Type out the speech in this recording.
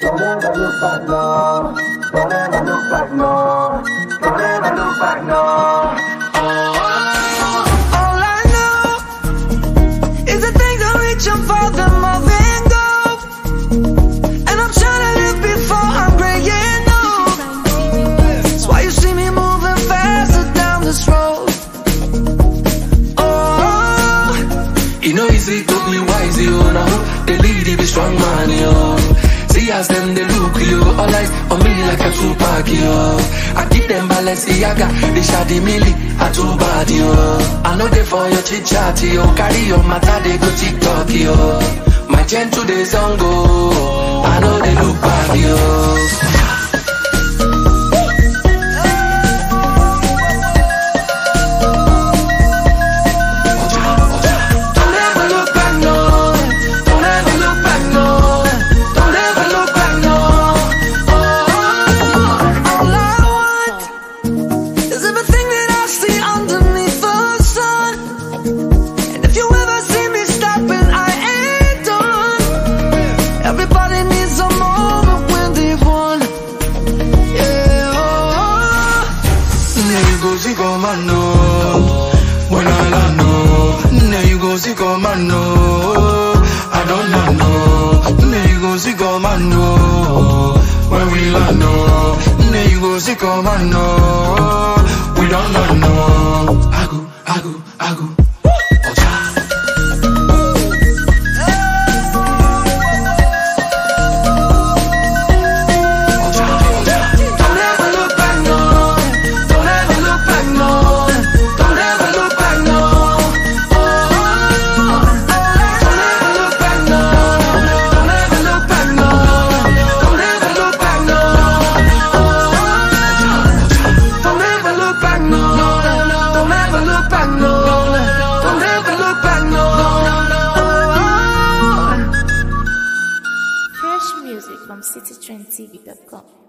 Don't ever look back, no. Don't ever look back, no. Don't ever look back, no. All I know is the things I reach and for them more than gold. And I'm trying to live before I'm graying old. That's why you see me moving faster down this road. Oh, you know easy to be wise, you know. The lead be strong man, yo. See as them they look you, all eyes on me like a Tupac, yo. I give them Balenciaga, they shady milli, a too bad, yo. I know they for your chit chat, yo. Carry your matter, they go TikTok, yo. My gen to the song go, I know they look back, yo. When I know, now you go see come and know. I don't know, now you go see come and know. When we land know, now you go see come and know. We don't know. Agu. Music from citytrendtv.com.